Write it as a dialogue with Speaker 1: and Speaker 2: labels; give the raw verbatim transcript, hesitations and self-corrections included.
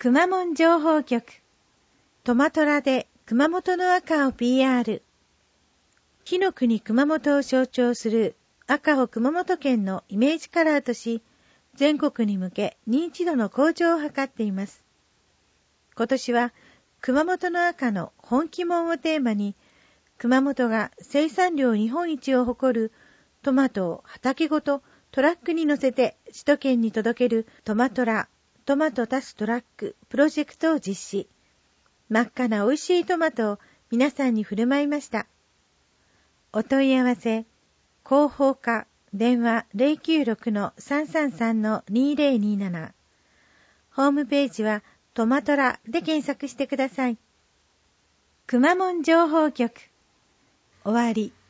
Speaker 1: くまモン情報局、トマトラで熊本の赤を ピーアール。火の国熊本を象徴する赤を熊本県のイメージカラーとし、全国に向け認知度の向上を図っています。今年は熊本の赤の本気門をテーマに、熊本が生産量日本一を誇るトマトを畑ごとトラックに乗せて首都圏に届けるトマトラ、トマト足すトラックプロジェクトを実施。真っ赤な美味しいトマトを皆さんに振る舞いました。お問い合わせ、広報課、電話 ゼロきゅうろく の さんさんさん の にゼロになな。ホームページはトマトラで検索してください。くまモン情報局。終わり。